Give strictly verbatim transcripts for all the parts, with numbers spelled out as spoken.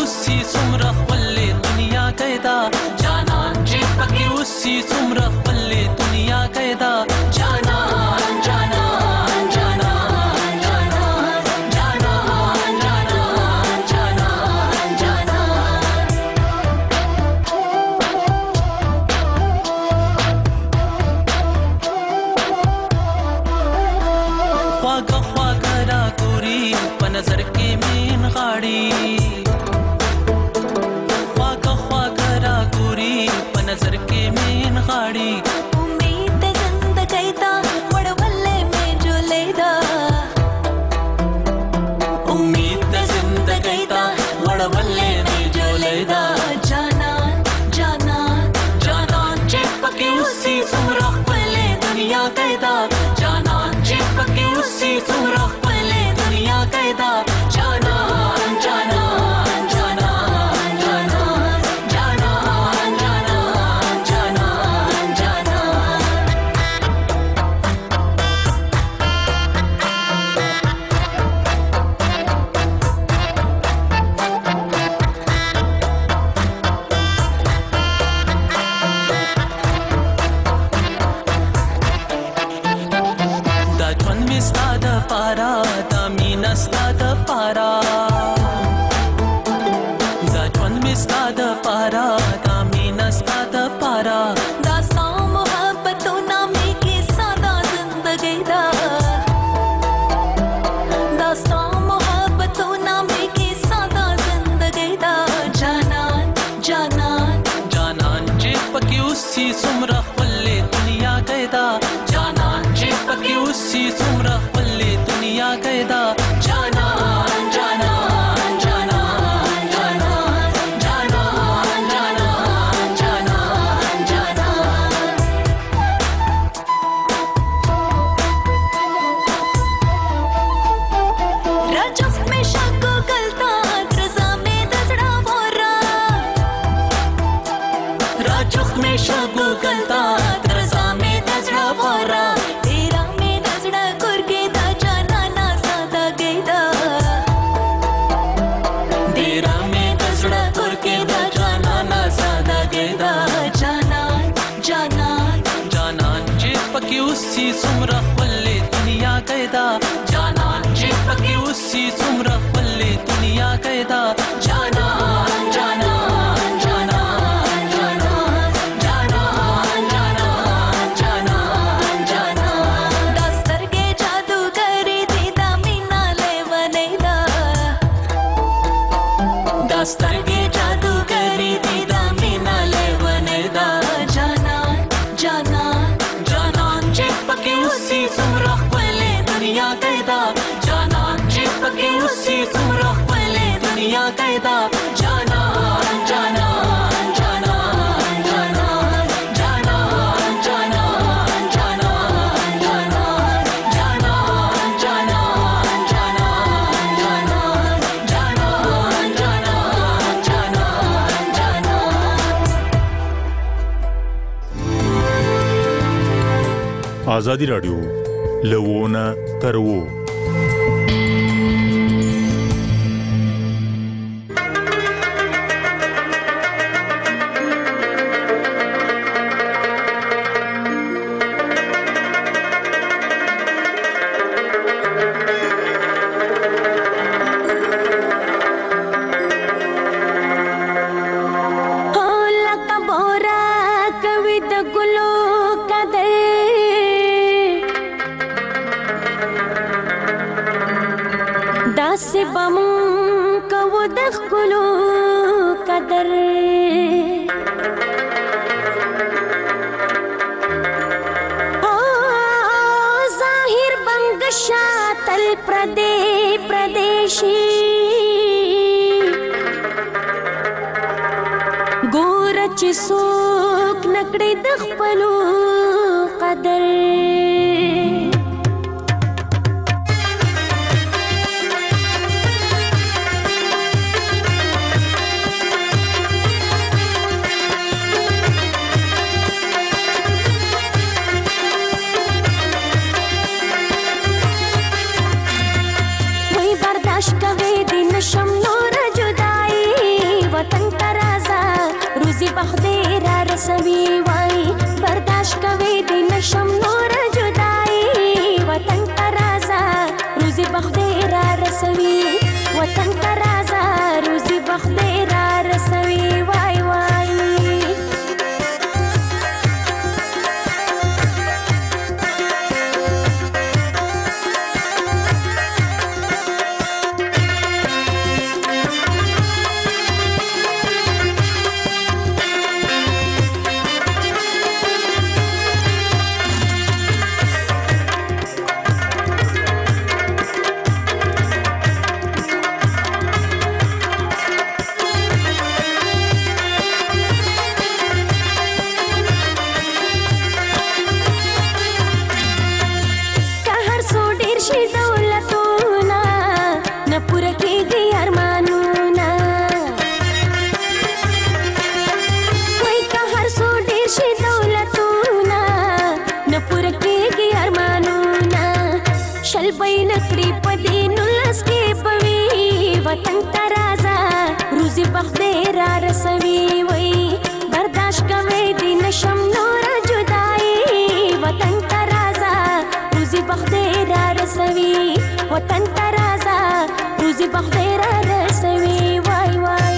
اوسي څومره خپلې دنیا قیدا جانان چې پکې اوسي څومره خپلې دنیا قیدا جانان جانان جانان جانان جانان جانان جانان جانان خواږه خواږه را ګوري په نظر کې مين غاړي خواږه خواږه را ګوري په نظر کې مين غاړي امید زندګۍ دا وړولې مې جوړې دا امید زندګۍ دا وړولې مې جوړې دا جانان جانان جانان چې پکې اوسي څومره خپلې دنیا قیدا جانان چې پکې اوسي څومره خپلې دنیا قیدا جانان جانان جانان جانان جانان جانان جانان جانان دا ژوند مې ستا د پاره دا مینه ستا د پاره دا ژوند مې ستا د پاره دا مینه ستا د پاره دا ستا محبتونه مې کې ساده زندګۍ دا دا ستا محبتونه مې کې ساده زندګۍ دا جانان جانان جانان چې پکې اوسي څومره خپلې دنیا قیدا جانان چې پکې اوسي څومره خپلې دنیا قیدا جانان جانان جانان جانان جانان جانان جانان جانان راجخ مې شګو ګلتا درزا مې د زړه وره راجخ مې شګو ګلتا درزا مې د زړه وره تیرا مې د زړه کورګې دا جانانا ساده ګیدا ډیرا مې د زړه کور کې دا جانانا ساده ګیدا جانان جانان جانان چې پکې اوسي څومره خپلې دنیا قیدا جانان چې پکې اوسي څومره خپلې دنیا قیدا جانان جانان جانان جانان جانان جانان جانان جانان دا سترګې جادوګرې دي دا مینا لیونۍ ده دا سترګې جادوګرې دي دا مینه لیونۍ ده جانان جانان جانان چې پکې اوسي څومره خپلې دنیا قیدا جانان چې پکې اوسي څومره خپلې دنیا قیدا جانان جانان جانان جانان جانان جانان جانان جانان جانان جانان جانان جانان جانان جانان جانان آزادی رادیو لوونه ترو داسې بمون کوو د ښکلو قدر او ظاهر بنګ شاتل پردې پردیشي ګور چې څوک نکړي د خپلو قدر برداشت کوي د نشم نور جدائی بخدای را رسوي وطن ته راځه روزي بخدای را رسوي وای وای وطن ته راځه روزي بخدای را رسوي وای برداشت کوي د نشم نور جدائی وطن ته راځه روزي بخدای را رسوي وطن ته راځه روزي بخدای را رسوي وای وای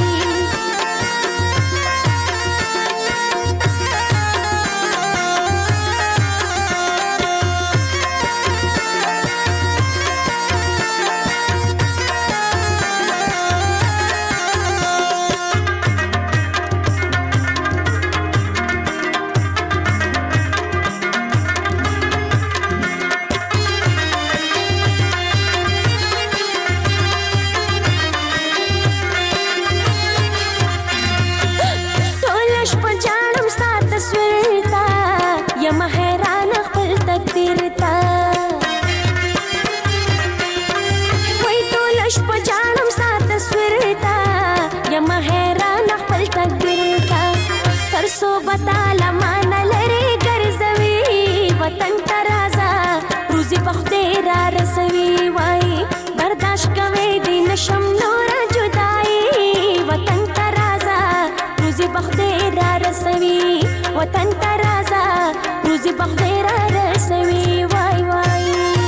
وطن ته راځه روزي بخدای را رسوي وای برداشت کوي د نشم نور جدائی وطن ته راځه روزي بخدای را رسوي وطن ته راځه روزي بخدای را رسوي وای وای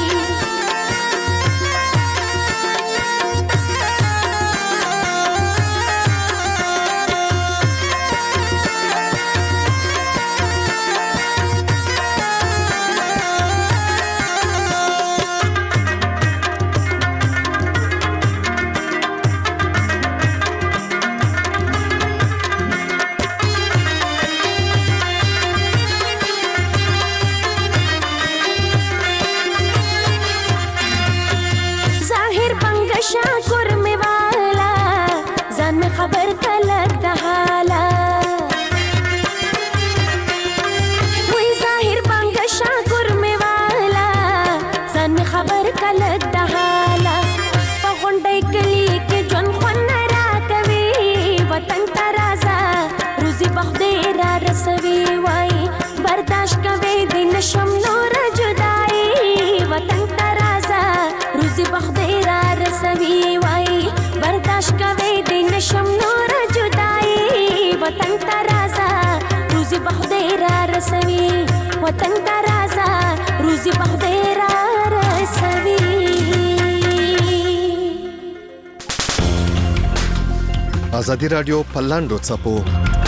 شاکر می والا ځان می خبر کلک د حالا وای ظاهر بانګ شاکر می والا ځان می خبر کلک د حالا په غونډۍ کلی کې ژوند خوند راکوي وطن ته راځه روزي بخدای را رسوي وای برداشت کوي د نشم نور جدائی وطن ته راځه روزي بخدای را رسوي وای برداشت کوي د نشم نور جدائی وطن ته راځه روزي بخدای را رسوي وطن ته راځه روزي بخدای را رسوي ازادي رادیو په لاندو څپو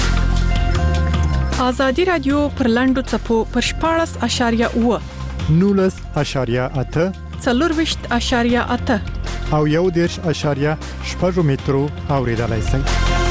ازادي رادیو پر لاندو څپو پر شپاړس اشاریه اوه نولس اشاریه اته څلورویشت اشاریه اته او یو دیرش اشاریه شپږ مترو اوریدلای شئ.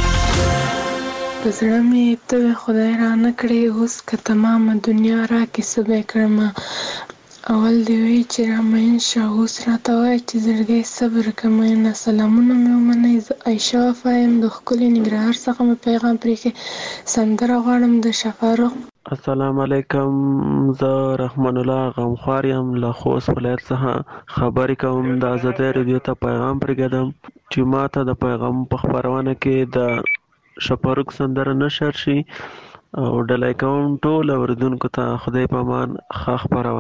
په زړه مې ته خدای را نه کړې اوس که تمامه دنیا راکې څه به کړمه اول دې وی چې را مین شه اوس راته وایه چې زړګی صبر که مینه سلامونه مې ومنئ زه عایشه وفا یم د ښکلي ننګرهار څخه مې پیغام پرېښی سندره غواړم د شفاروق. السلام علیکم، زه رحمان الله غمخوار یم له خوست ولایت څخه خبرې کوم. د ازادۍ رادیو ته پیغام پرېږدم چې ما ته د پیغام په خپرونه کې د شفاروق سندره نشر شي او ډالۍ کوم ټول اوریدونکو ته خدای په امان ښه خپرونه.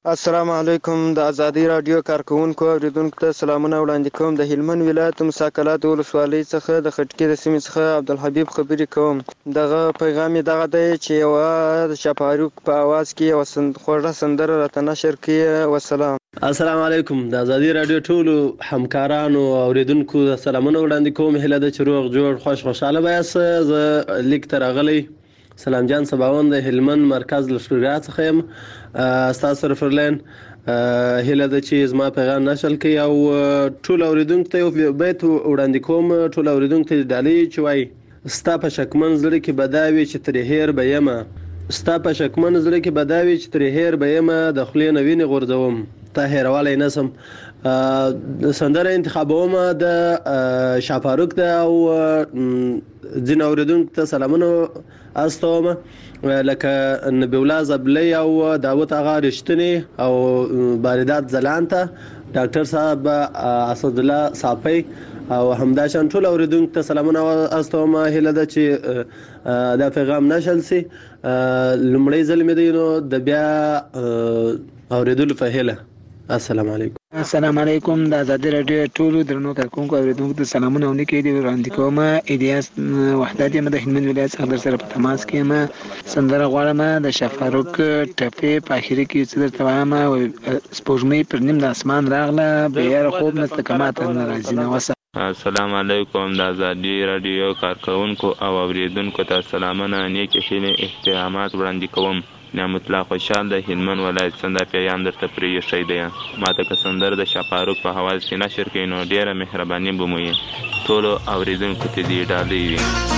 السلام علیکم. د ازادي رادیو کارکونکو اوریدونکو ته سلامونه وړاندې کوم. د هلمند ولایت مساکلات ولسوالۍ څخه د خټکي د سیمې څخه عبدالحبیب خبرې کوم. دغه پیغام دغه دی چې یوه شفاروق په اواز کې یوه سند خوږه سندره راته نشر کړي. والسلام. السلام علیکم. د ازادي رادیو ټولو همکارانو او اوریدونکو سلامونه وړاندې کوم. هیله ده چې روغ جوړ خوش خوشاله به یاست. زه لیک ته راغلی سلام جان سباوند د هلمند مرکز لشکرګاه څخه یم. ستاسو سره فرلین هیله ده چې زما پیغام نشر کړي او ټول اوریدونکو ته یو بیت وړاندې کوم. ټول اوریدونکو ته ډالۍ چې وایي ستا په شکمن زړه کې به دا وي چې ترې هېر به یمه، ستا په شکمن زړه کې به دا وي چې ترې هېر به یمه، د خولې نه وینې غورځوم تا هېرولی نه شم. سندره انتخابومه د شفاروق ده او ځینې اوریدونکو ته سلامونه استوم لکه نبی الله زبلی او داوود آغا رښتینی او باردات زلان ته ډاکټر صاحب اسد الله صافی او همداشان ټول اوریدونکو ته سلامونه استوم. هیله ده چې دا پیغام نشل سي. لومړی ځل مې دی نو د بیا اوریدلو په هیله. السلام علیکم. السلام علیکم. د ازادي رادیو ټولو درنو کارکونکو اوریدونکو ته سلامونه او نیکې دي وړاندې کوم. الیاس وحدت یم د هلمند ولایت څخه در سره په تماس کې یم. سندره غواړم د شفاروق ټپې په اخري کې څه درته وایم. سپوږمۍ پر نیم د اسمان راغله بیا خوب نسته که ماته نه راځي نه. وسه السلام علیکم. د ازادي رادیو کارکونکو او اوریدونکو ته سلامونه نیکې هیلې احترامات وړاندې کوم. نعمت الله خوشحال د هلمند ولایت څخه پیغام درته پرې ایښی دی. ماته که سندره د شفاروق په حواز کې نشر کړئ نو ډېره مهرباني به مو وي. ټولو اوریدونکو ته دې ډالۍ وي.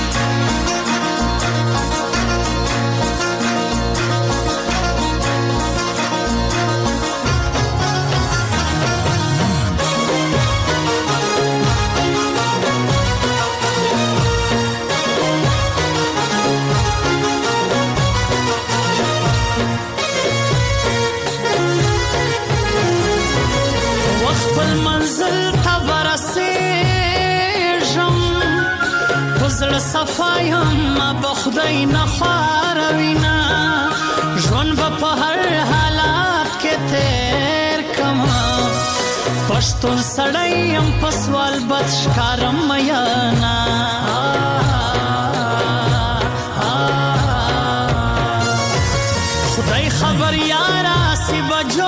صفایم بخدای نخواروینا ژوند به په هر حالات کې تیر کما پښتون سړی یم په سوال بد ښکارم میانا خدای خبر یارا سی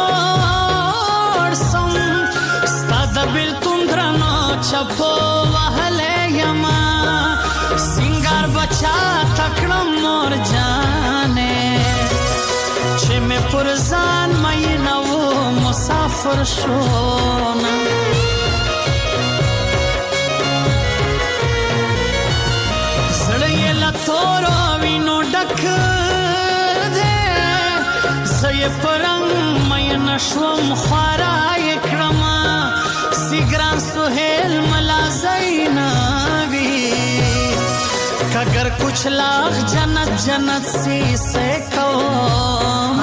بجوړ سم ستا د بیلتون درنو چپو وهلی یما سنگار بچا تکڑم مور جانے چھ میں پرزان مینہ وہ مسافر شونا زڑی لطورو وینو ڈک دے زی پرنگ مینہ شوم خوارا اکرم سگران سہیل ملازینا اگر کچھ لاکھ جنت جنت سی سے کون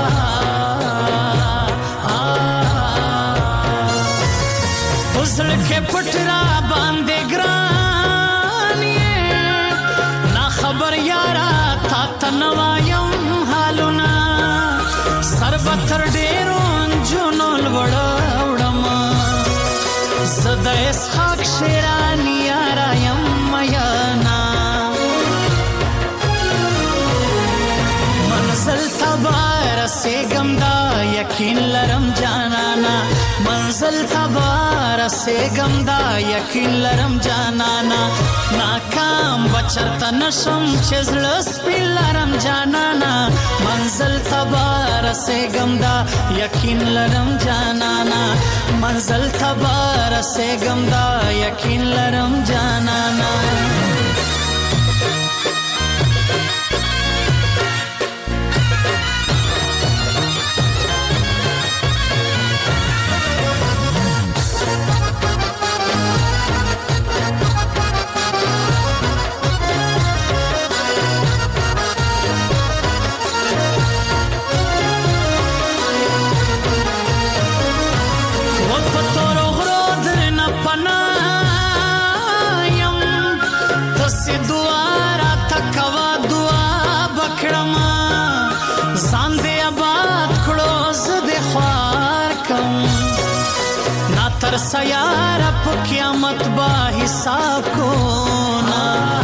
بزرگ کے پٹرا باندے گرانی نا خبر یارا تا تنوایم حالونا سر بطر ڈیرون جنول وڑاوڑم زدہ اس خاک شیرانی یارا یم میانا منزل تبار سے گمدا یقین لرم جانانا منزل تبار سے گمدا یقین لرم جانانا ناکام بچرتا نشم چزلس پی لرم جانانا منزل تبار سے گمدا یقین لرم جانانا منزل تبار سے گمدا یقین لرم جانانا هر سیاره په قیامت با حساب کو نا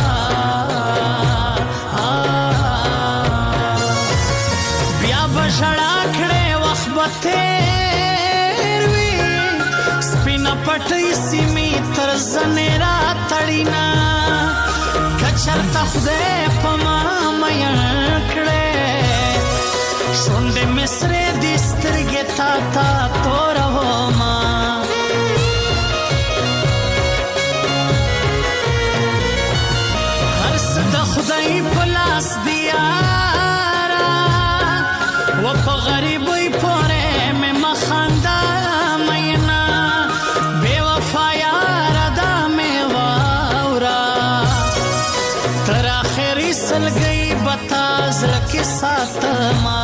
بیا بشړا کړه وخت به تیر وی سپینا پټي سیمې تر زنه را تړینا کچرتا خدای په ما مې کړه شونډه مصرې د سترګې تا تا تور و ما هر څه د خدای په لاس دی یارا و په غریبۍ پورې مې مخانده مینا بې وفا یاره دا مې واورا تر آخري سلګۍ به تا زړه کې ساتما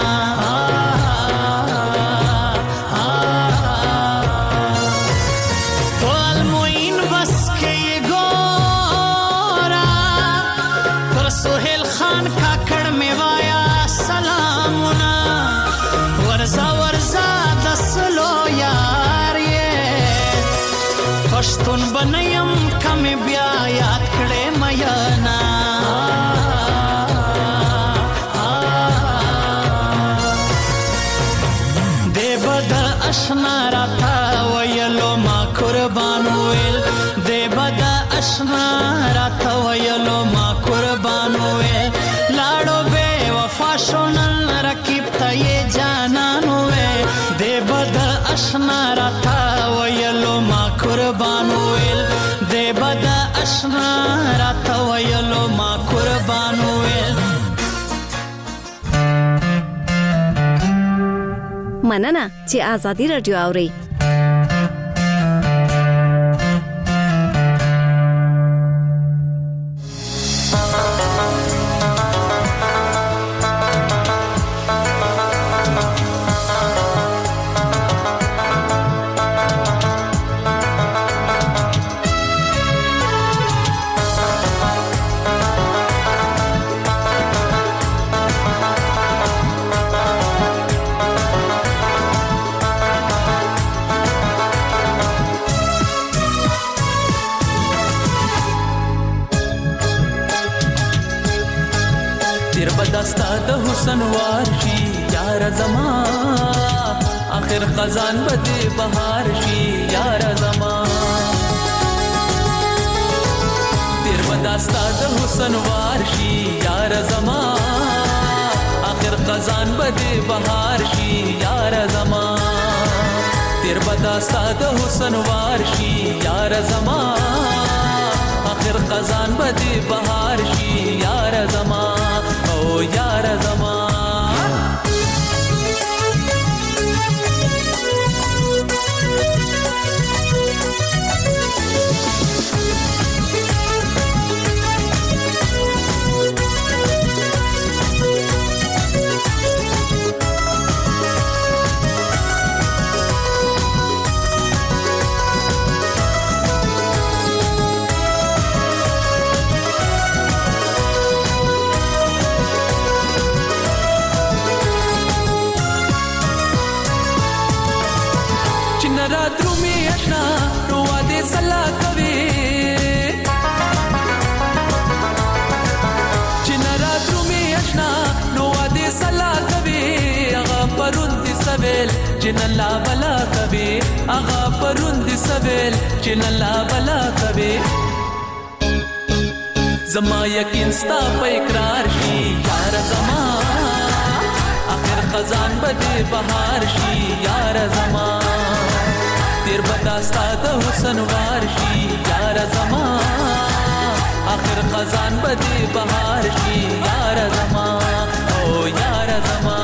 پښتون بنیم کم بیا یاد کړې میانا دې بد اشنا راته ویلو ما قربان ویل دې بد اشنا راته ویلو ما قربان ویل لاړو بے وفا شونن رکیب ته یې جانان ویل دې بد اشنا راته ویلو ما قربان ویل دې بد اشنا راته ویلو ما قربان ویل مننه چې آزادي رادیو اوري سنوار شي یار زما اخر خزان بده بهار شي یار زما تیر بداستا د حسن وار شي یار زما اخر خزان بده بهار شي یار زما تیر بداستا د حسن وار شي یار زما اخر خزان بده بهار شي یار زما او یار زما جنن لا بلا کبھی آغا پروند سویل جنن لا بلا کبھی زما یقین ستا په اقرار شي یار زما اخر خزان بده بهار شي یار زما تیر بداستا د حسن وار شي یار زما اخر خزان بده بهار شي یار زما او یار زما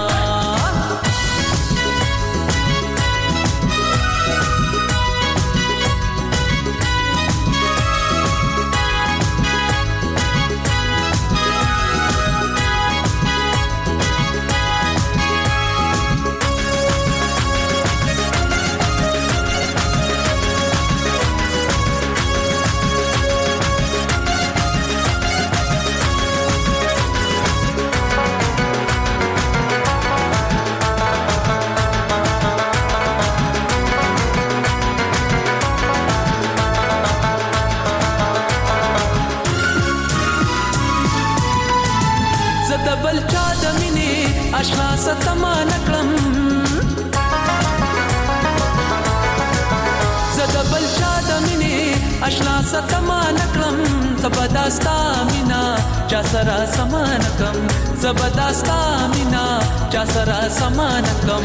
ستما نکړم زبرداستا مینا چا سره سمان کم زبرداستا مینا چا سره سمان کم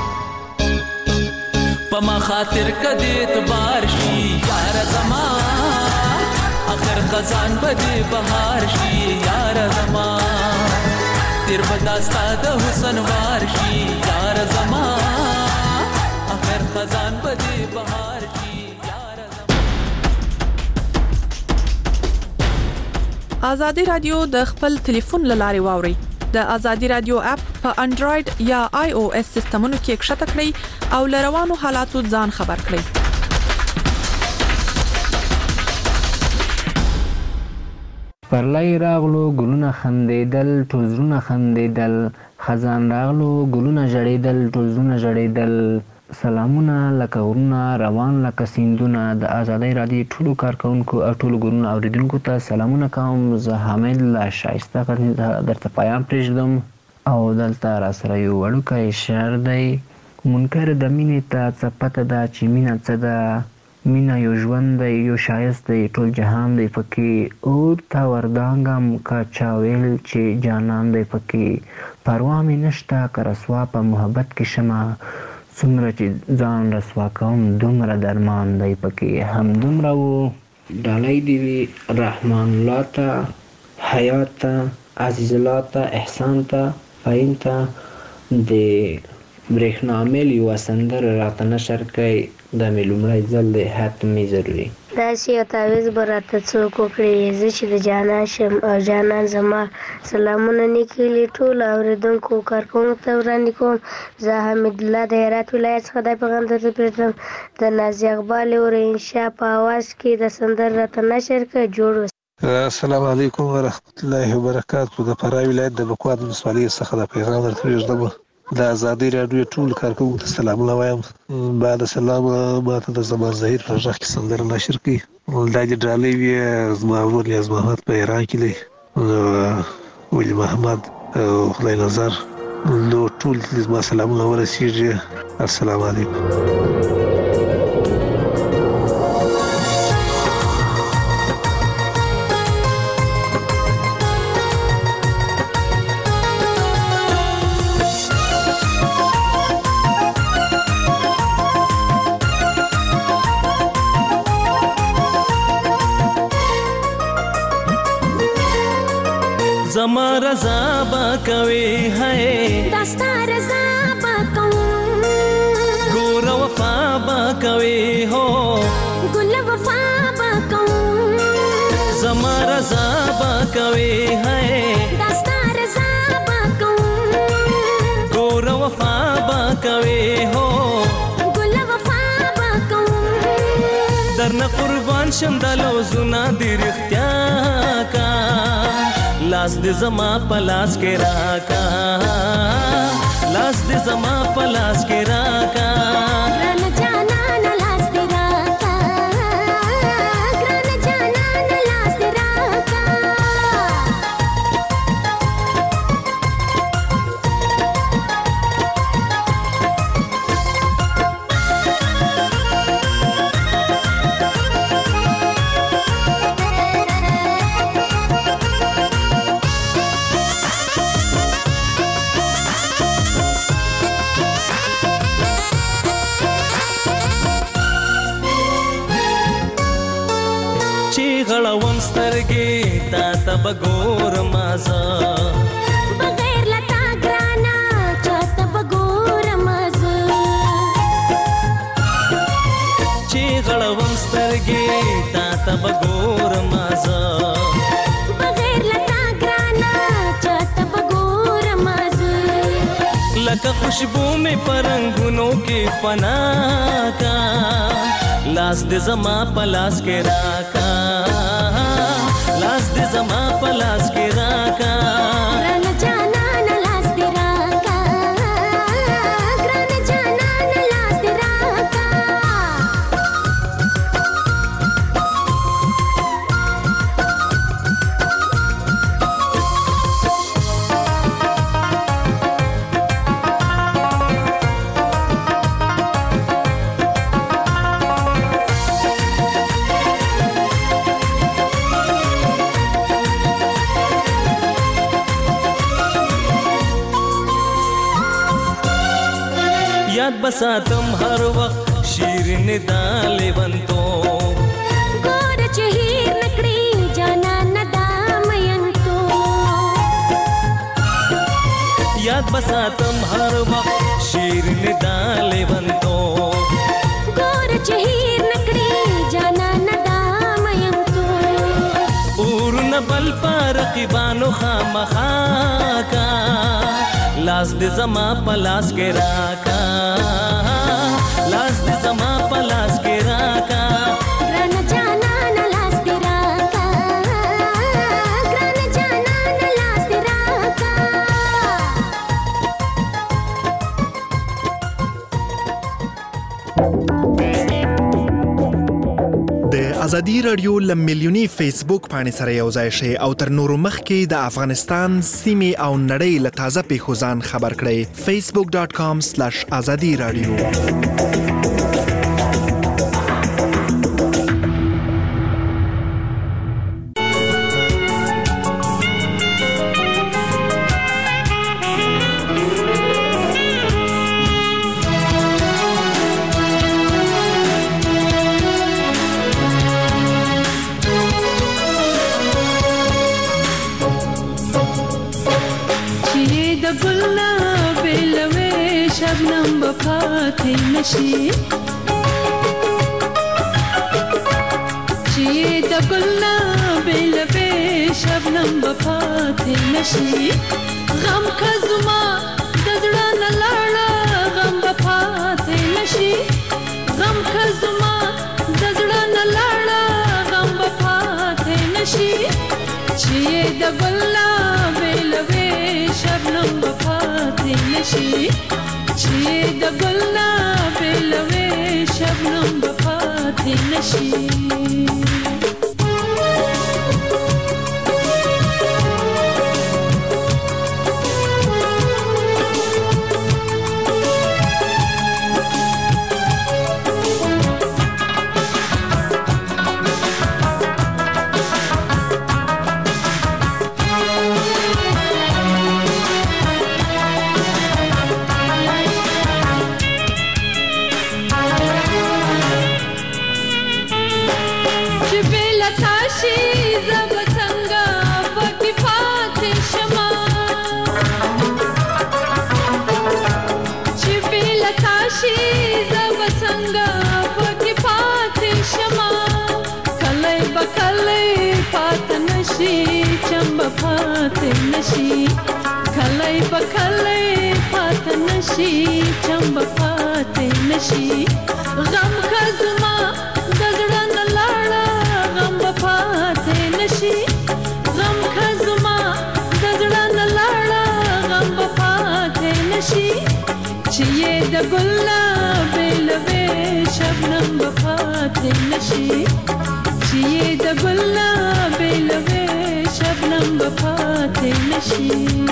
پما خاطر کدی اعتبار شي یار زما اخر خزان بده بهار شي یار زما تیر بداستا د حسن وار شي یار زما اخر خزان بده بهار شي یار زما. آزادي رادیو د خپل ټلیفون لاري واوري د آزادي رادیو اپ په انډراید یا آی او اس سیستمونو کې ښکته کړئ او لروانو حالاتو ځان خبر کړئ. پرلای راغلو ګلونه خندیدل ټول زړونه خندیدل خزان راغلو ګلونه ژړیدل ټول زړونه ژړیدل سلامونه لکه ورونه روان لکه سیندونه د آزادۍ رادیو ټولو کارکونکو او ټولو ګلونو اوریدونکو ته سلامونه کوم. زه حامد له شایسته غرني درته پیام پرېږدم او دلته راسره یو وړوکی شعر دی. منکر د مینې ته څه پته ده چې مینه څه ده، مینه یو ژوند دی یو ښایست دی ټول جهان دی پکې اور ته وردانګم که چا ویل چې جانان دی پکې پروا مې نشته که رسوا په محبت کې شمه څومره چې ځان رسوا کوم دومره درمان دی پکې. همدومره و ډالۍ دې وي رحمان الله ته حیات ته عزیز الله ته احسان ته فهیم ته د برېښنا میل یوه سندره راته نشر کوي دا مې لومړی ځل دی حتمي ضروري. داسې یو تعویض به راته څوک وکړي زه چې د جانان شم او جانان زما. سلامونه نیکیلي ټولو اورېدونکو کارکوونکو ته وړاندې کوم. زه حمیدالله د هرات ولایت څخه دا پیغام درته پرېږدم د نازي اقبال ورینشا په اواز کې د سندره راته نشر کړه. جوړ اوسئ. السلام علیکم ورحمت الله وبرکاتو. د فراه ولایت د بکوات ولسوالۍ څخه دا پیغام درته پرېږدم. د آزادۍ راډیو ټول کارکوونکو ته سلامونه وایم. بعد سلام ماته د زمان زهیر په غږ کې سندره نشر کړي. دا دې ډالۍ وي زما ورور نیاز محمد په ایران کې دی ولی محمد خدای نظر نو ټول زما سلامونه ورسیږي. السلام علیکم. زما رضا با کوي ہے دستا رضا با کوم ګور وفا با کوي هو ګل وفا با کوم زما رضا با کوي ہے دستا رضا با کوم ګور وفا با کوي هو ګل وفا با کوم درنه قربان شم دلو زنا دی رختیا کا لاس دې زما پلاس کې راکا لاس دې زما پلاس کې راکا ګران جانان لاس دې راکا ګران جانان لاس دې راکا غړوم سترګې تا ته بګور مازه بغیر لتا ګرانا چاته بګور مازه چې غړوم سترګې تا ته بګور مازه بغیر لتا ګرانا چاته بګور مازه لکه خوشبو مې پرنګونو کې فنا کا لاس دې زما پلاس کې راکا لاس دې زما پلاس کې راکا ګران جانان لاس دې راکا ګران جانان لاس دې راکا یاد بساتم هر وخت شیرین دا لیونتو ګور چې هیر نکړي جانان دا مینتو یاد بساتم هر وخت شیرین دا لیونتو ګور چې هیر نکړي جانان دا مینتو اورونه بل پر رقیبانو خامخا کا لاس دې زما په لاس کې راکا لاس دې زما په لاس کې راکا ګران جانان لاس دې راکا ګران جانان لاس دې راکا د ازادي رادیو لمیلیونی فیسبوک باندې سره یو ځای شي او تر نورو مخکې د افغانستان سیمې او نړۍ له تازه پیښو ځان خبر کړئ facebook dot com slash azadi radio نشي چې د ګلنا بل به شبنم بپاتې نشي غم کزما د زړه نه لاړه غم بپاتې نشي غم کزما د زړه نه لاړه غم بپاتې نشي چې د ګلنا بل به شبنم بپاتې نشي چې د ګلنا بلوي شبنم بپاتې نشي پاتې نشي کله به کله پاتې نشي چم پاتې نشي غم کزما د زړه نه لاړه غم پاتې نشي غم کزما د زړه نه لاړه غم پاتې نشي چې د ګلنا بلوي شبنم پاتې نشي چې د ګلنا بلوي شبنم بپاتې نشي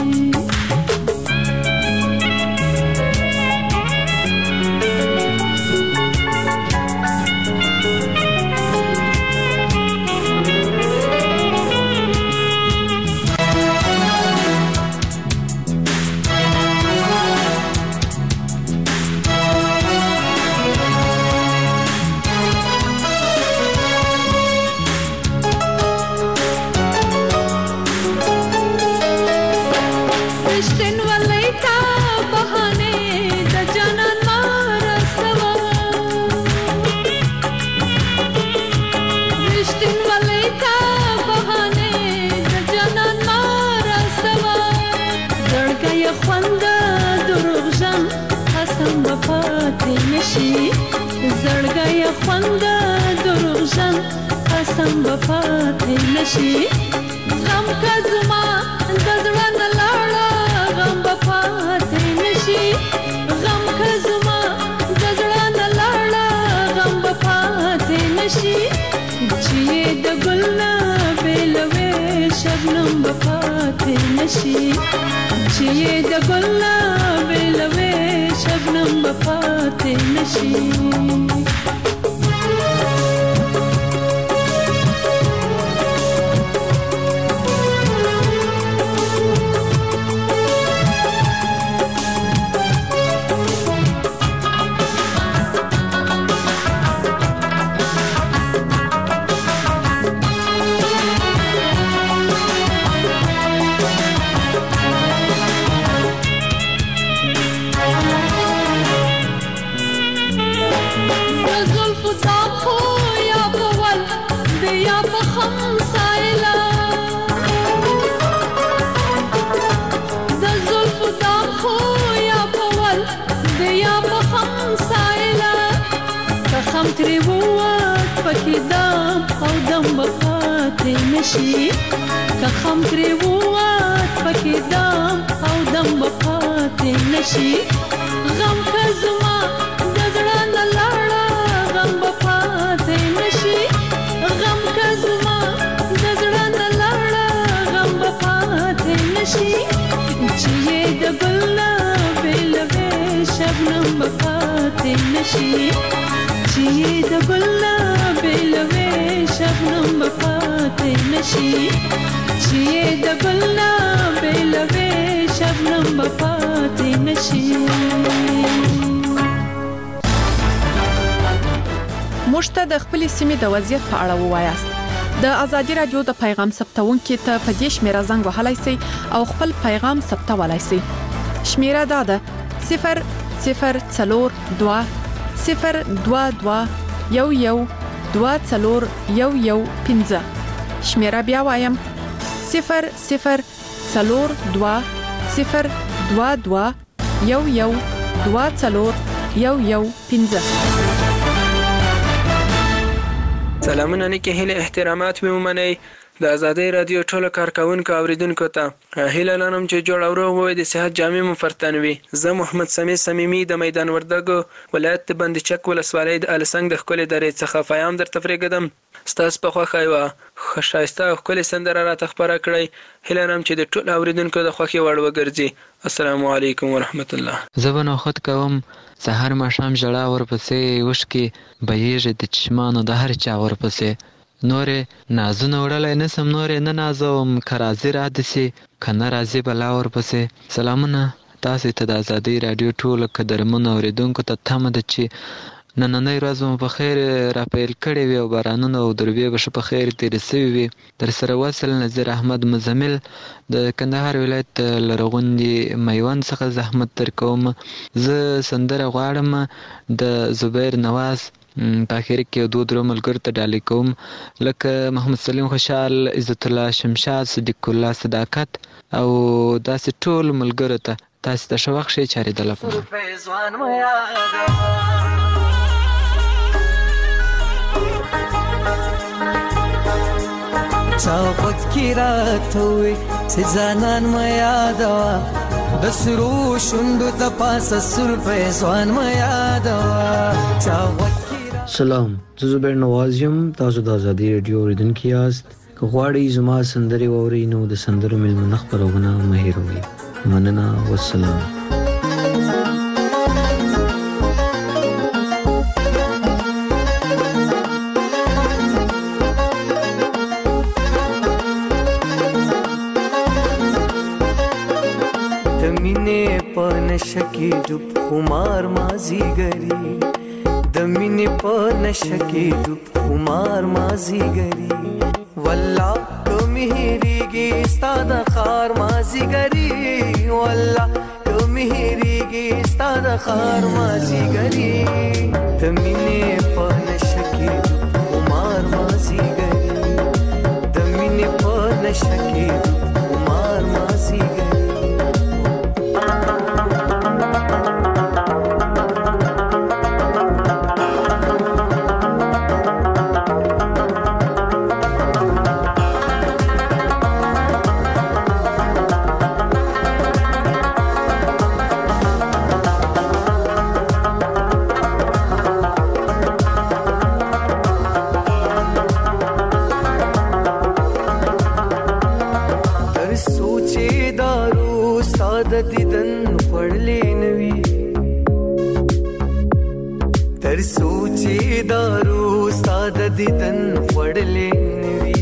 زړګي خوند دروغجن قسم بپاتې نشي غم کزما د زړه نه لاړه غم بپاتې نشي غم کزما د زړه نه لاړه غم بپاتې نشي چې د ګلنا بلوي شبنم بپاتې نشي چې د ګلنا بلوي شبنم بپاتې نشي پکې دام او دم بپاتې نشي که خم ترې ووت پکې دام او دم بپاتې نشي غم که زما د زړه نه لاړه غم بپاتې نشي غم که زما د زړه نه لاړه غم بپاتې نشي چې یې د بل نه بېلوې شبنم بپاتې نشي چې یې د بل نه بېلوې شبنم بپاتې نشي چې یې د بل نه بېلوې شبنم بپاتې نشي. موږ ته د خپلې سیمې د وضعیت په اړه ووایاست. د ازادي رادیو د پیغام ثبتونکو ته په دې شمیره زنګ وهلای شئ او خپل پیغام ثبتولای شئ. شمیره دا ده صفر صفر څلور دوه صفر دوه دوه یو یو دوه څلور یو یو پنځه. شمیره بیا وایم صفر صفر څلور دوه صفر دوه دوه یو یو دوه څلور یو یو پنځه. سلامونه نیکه هیله احترامات مې ومنئ. د ازادۍ رادیو ټولو کارکونکو اوریدونکو ته هیله لرم چې جوړ او روغ وئ، د صحت جامې مو فرتن وي. زه محمد سمیع صمیمي د میدان وردګو ولایت د بندچک ولسوالۍ د السنګ د ښکلې درې څخه پیام درته پرېږدم. ستاسو په خوښه یوه ښایسته او ښکلې سندره راته خپره کړئ. هیله لرم چې د ټولو اوریدونکو د خوښې وړ وګرځي. السلام علیکم ورحمت الله. زه به نوخت کوم سحر ماښام ژړا ورپسې اوښکې بهیږي د چشمانو د هر چا ورپسې نورې نازونه وړلی نسم نورې نه نازوم که راځي رادسي که نه راځي بلا ورپسې. سلامونه تاسې ته د ازادۍ راډیو ټولو قدرمنو اورېدونکو ته تمه ده چې نننۍ ورځ مو په خیر راپیل کړې وي او بارانونه او دربې به ښه په خیر تېرې سوي وي. در سره وصل نظیر احمد مزمل د کندهار ولایت لرغوندي میوند څخه زحمت در کوم. زه سندره غواړم د زبیر نواز په اخر کې یو دوه درو ملګرو ته ډالۍ کوم لکه محمد سلیم خوشحال، عزت الله شمشاد، صدیق الله صداقت او داسې ټول ملګرو ته. تاسې ته ښه وخت ښې چارې د لپاره. چا غوږ کې راته ووې چې ځانان مه یادوه د سرو شونډو د پاسه سور پیزوان مه یادوه. چا غوږ سلام، زه زبیر نواز یم. تاسو د ازادۍ راډیو اورېدونکي یاست. که غواړئ زما سندرې واورئ نو د سندرو میلمنه خپرونه مه هېروئ. مننه، والسلام. نشکی ډوب خمار مازیګری د مینې په نشکی ډوب خمار مازیګری والله کومې هېرېږي ستا د خار مازیګری والله کومې هېرېږي ستا د خار مازیګری د مینې په نشکی ډوب خمار مازیګری د مینې په نشکی ډوب خمار مازیګری. تر سوچې دارو ستا د دیدن خوړلې نوي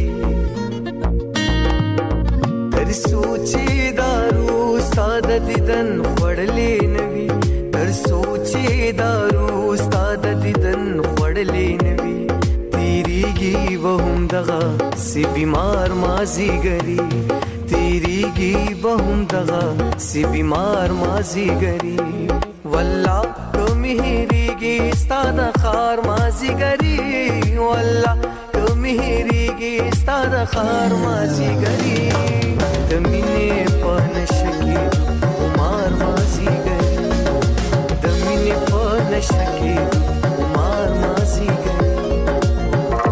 تر سوچې دارو ستا د دیدن خوړلې نوي تر سوچې دارو ستا د دیدن خوړلې نوي تیریږي به هم دغه سی بیمار مازیګري تیریږي به هم دغه سی بیمار مازیګري والله کومې هېرېږي ستا د خار مازیګري والله کومې هېرېږي ستا د خار مازیګري د مینې په نشه کې خمار مازیګري د مینې په نشه کې خمار مازیګري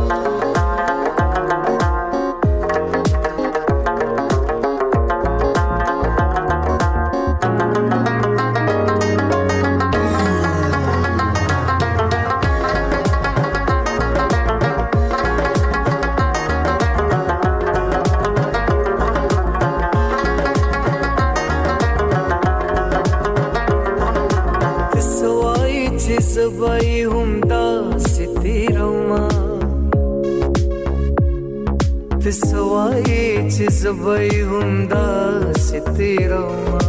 تسوای چې زبې هم داسې تېرومه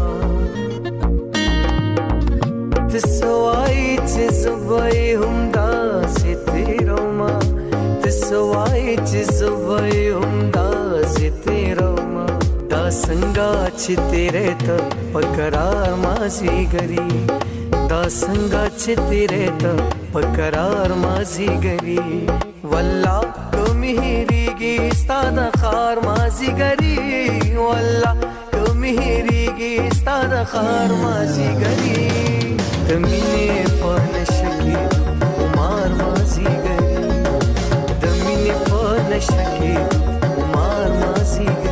تسوای چې زبې هم داسې تېرومه تسوای چې زبې هم داسې تېرومه دا څنګه چې تیرې ته په قرار مازیګري دا څنګه چې تیرې ته په قرار مازیګري والله کمی هیریږي ستا د ښار مازیګري والله کمی هیریږي ستا د ښار مازیګري د مینې په نشه کې خمار مازیګري د مینې په نشه کې خمار مازیګري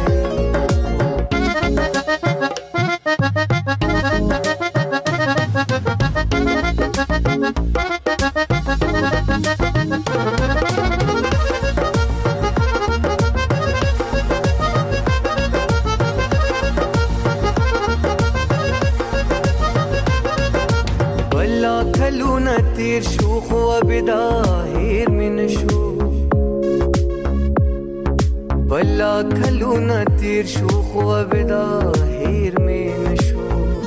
تیر شو خو بدا هیر من شو بلا کلونه تیر شو خو بدا هیر من شو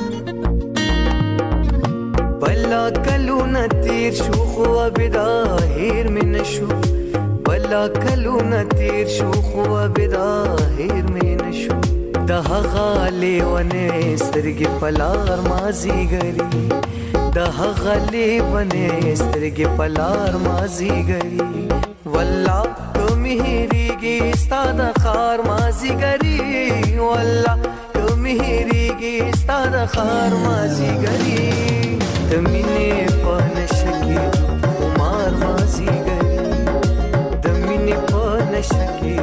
بلا کلونه تیر شو خو بدا هیر من شو بلا کلونه تیر شو خو بدا هیر من شو د هغه لیونه سترګې پلار مازیګري د هغه لیونه سترګې پلار مازیګري والله کمی هیریږي ستا د ښار مازیګري والله کمی هیریږي ستا د ښار مازیګري د مینې په نشه کې خمار مازیګري د مینې په نشه کې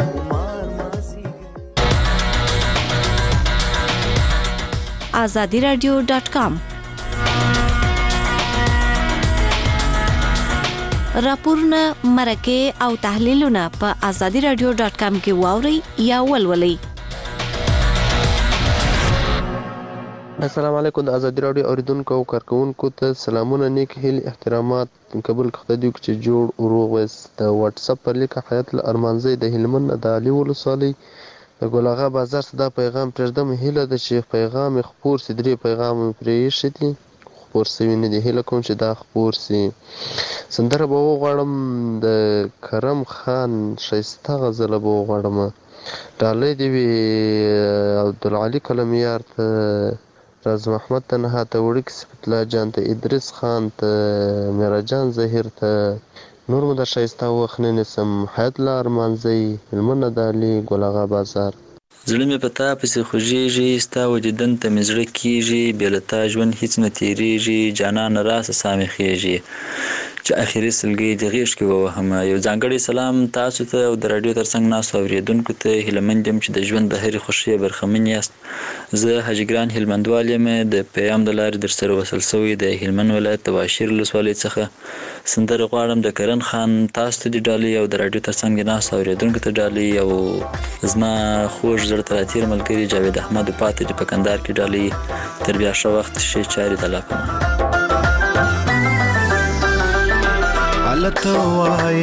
azadi radio dot com راپورونه مرکه او تحلیلونه په azadi radio dot com کې واوري یا ولولئ. السلام علیکم د ازادي رادیو اوریدونکو او کارکونکو ته سلامونه نیک هیلې احترامات قبول کړه دیو چې جوړ روغ وس د واتس اپ پر لیک حیات الارمانزي د هلمند د علي ولسوالۍ د ګلاغا بازار صدا پیغام پرځدم هیله د شیخ پیغام خبر سدري پیغام پرېښتي خبر سوي نه دی هیله کوم چې دا خبر سي سندره به وغواړم د کرم خان شایسته غزل به وغواړم ډالۍ دی وی عبدالعلي کلمیار ته راز محمد تنها ته وړک سپتلا جان ته ادریس خان ته میراجان زهیر ته نور مو د شایسته وخت نه نسم حیات الارمانزي هلمند د علي ګلاغا بازار زړه مې پتا پسې خوږیږي ستا وجدن ته مې زړه کیږي بې له تا ژوند هیڅ نه تېرېږي جانان راسه سا مې خېږي چې اخري سلګۍ د غېږ کې ووهم یو ځانګړی سلام تاسو ته او د راډیو تر څنګ ناستو اورېدونکو ته هیلهمند یم چې د ژوند د هرې خوښۍ برخمن یاست زه حاجي ګران هلمندوال یم د پیام د لارې در سره وصل سوی د هلمند ولایت د واشیر ولسوالۍ څخه سندره غواړم د کرن خان تاسو ته د ډالۍ او د راډیو تر څنګ ناستو اورېدونکو ته ډالۍ او زما خوږ زړه ته راتېر ملګري جاوید احمد پاتې د په کندهار کې ډالۍ تر بیا ښه وخت ښې چارې ته لا کوم تو وای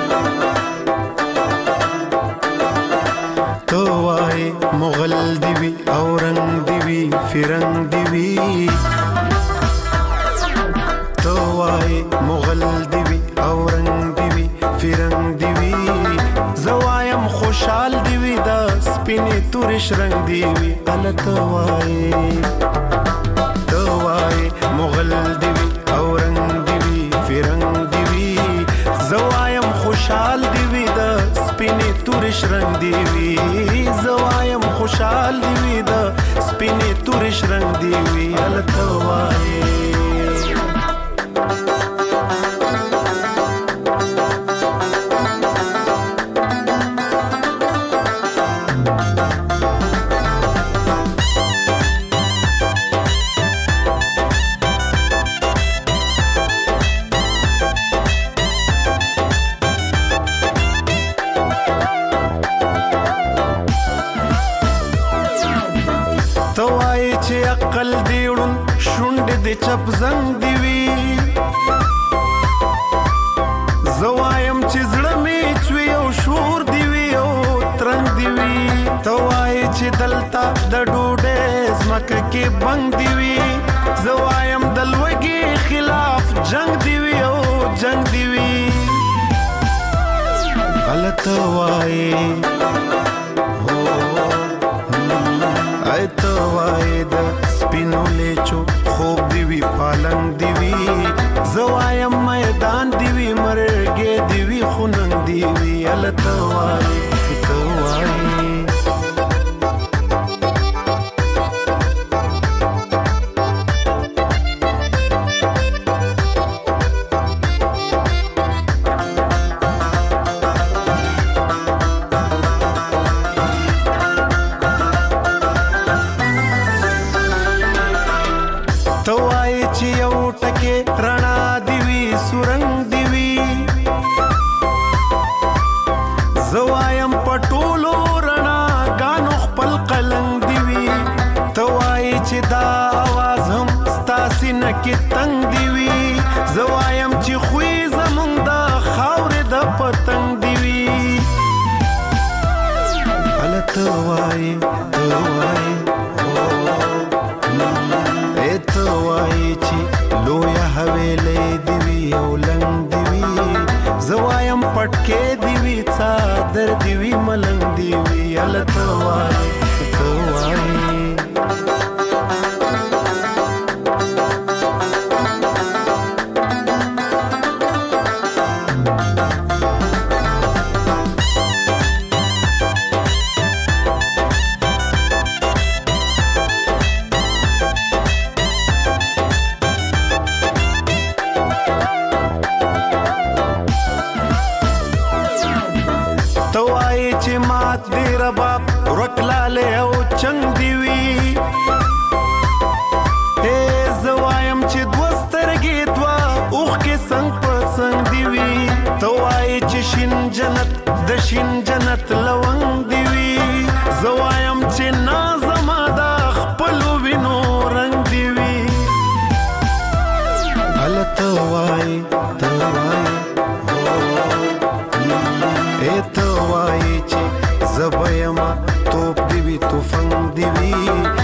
تو وای مغل دی وی اورنګ دی وی فرنګ دی وی تو وای مغل دی وی اورنګ دی وی فرنګ دی وی زوایم خوشحال دی وی دا سپینې تورش رنگ دی وی ال تو وای تو وای مغل دی وی اورنګ دی وی فرنګ دی وی زوایم خوشحال دی وی دا سپینې تورش رنگ دی وی زوایم خوشحال دی وی دا سپینې تورش رنگ دی وی الته وای عقل دیړون شوند د چپ زنګ دی وی زوایم چې زړه می چوي او شور دی وی او دلتا د ډوډۍ زمکه کې بنګ دی وي زوایم د لوږې خلاف جنگ دی وي او جنگ دی وي غلطه وایې ایته وایې د سپینو لیچو خوب دی وي پالنګ دی وي زوایم میدان دی وي مرګې دی وي خو ننګ دی وي غلطه وایې ته وایې کې تنگ دی وی زوایم چې خوې زمونږ د خاورې د پتنګ دی وی غلطه وایې ته وایې ای ته وایې چې لویه حویلۍ دی وي او لنګ دی وي زوایم پټکې دی وي څادر دی وي ملنګ دی وي غلطه وایې ته وایې رباب ورکلاله او چنګ دی وی اے زوایم چې دوسترګې دوا اوخ کې څنګ په څنګ دی وی توای چې شین جنت د شین جنت لونګ دی وی زوایم چې نازما د خپل وینو رنگ دی وی غلطه وای ته وای اے ته وای چې زبایما توپ دی وی توفنګ دی وی